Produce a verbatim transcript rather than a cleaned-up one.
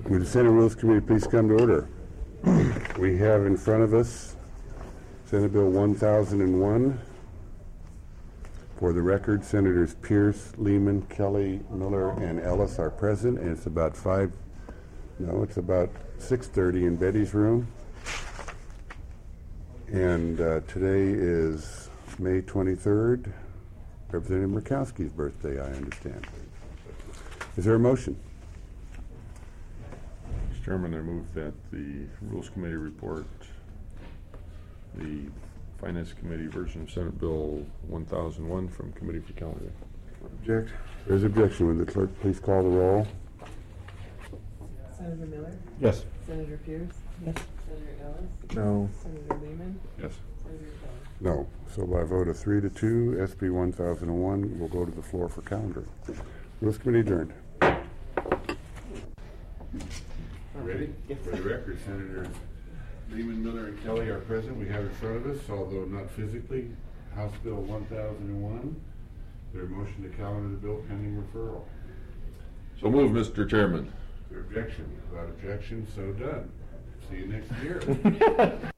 Would the Senate Rules Committee please come to order? We have in front of us Senate Bill one thousand one. For the record, Senators Pierce, Lehman, Kelly, Miller, and Ellis are present, and it's about five, no, it's about six thirty in Betty's room. And uh, today is May twenty-third, Representative Murkowski's birthday, I understand. Is there a motion? Mister Chairman, I move that the Rules Committee report the Finance Committee version of Senate Bill one thousand one from Committee for Calendar. Object. There's objection. Would the clerk please call the roll? Senator Miller? Yes. Senator Pierce? Yes. Senator Ellis? No. Senator Lehman? Yes. Senator Kelly? No. So by a vote of three to two, S B one thousand one will go to the floor for calendar. Rules Committee adjourned. Ready? For the record, Senators Lehman, Miller, and Kelly are present. We have in front of us, although not physically, House Bill one thousand one. Their motion to calendar the bill pending referral. So move, Mister Chairman. Their objection. Without objection, so done. See you next year.